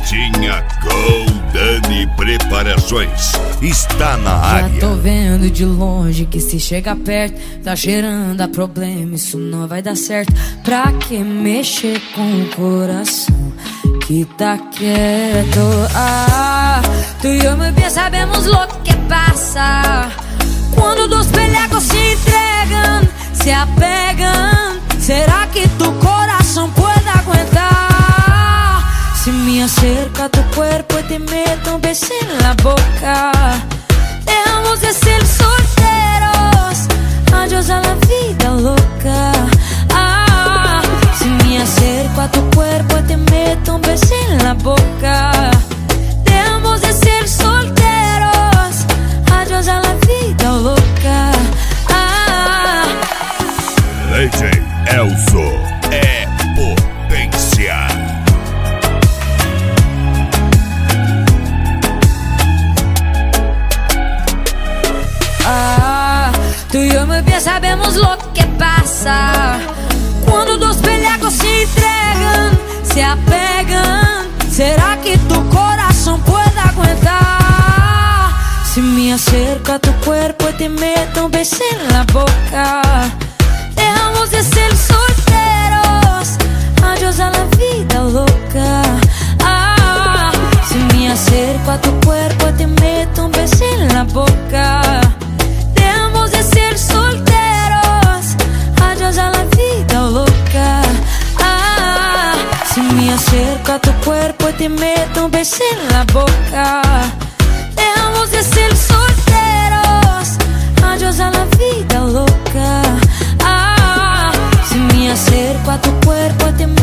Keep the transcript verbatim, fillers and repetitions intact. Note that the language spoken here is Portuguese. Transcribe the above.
Motinha Goldani Preparações está na área. Já tô vendo de longe que se chega perto tá cheirando a problema, isso não vai dar certo. Pra que mexer com o coração que tá quieto? Ah, tu e eu, meu bem, sabemos lo que passa quando dos pelecos se entregam, se apegam. Será que tu corazón puede aguantar? Si me acerca tu cuerpo y te meto un beso en la boca, dejamos de ser solteros, adiós a la vida loca. Ah, si me acerco a tu cuerpo y te meto un beso en la boca, dejamos de ser solteros, adiós a la vida loca. Ah, D J Elzo é potência. Ah, tu y yo, muy bien, sabemos lo que pasa cuando dos pelecos se entregan, se apegan. ¿Será que tu corazón puede aguantar? Si me acerco a tu cuerpo y te meto un beso en la boca, dejamos de ser solteros, adiós a la vida loca. Ah, si me acerco a tu cuerpo y te meto un beso en la boca, dejamos de ser solteros, adiós a la vida loca. Ah, si me acerco a tu cuerpo y te meto un beso en la boca, dejamos de ser solteros, adiós a la vida loca. Ah, si me acerco a tu cuerpo te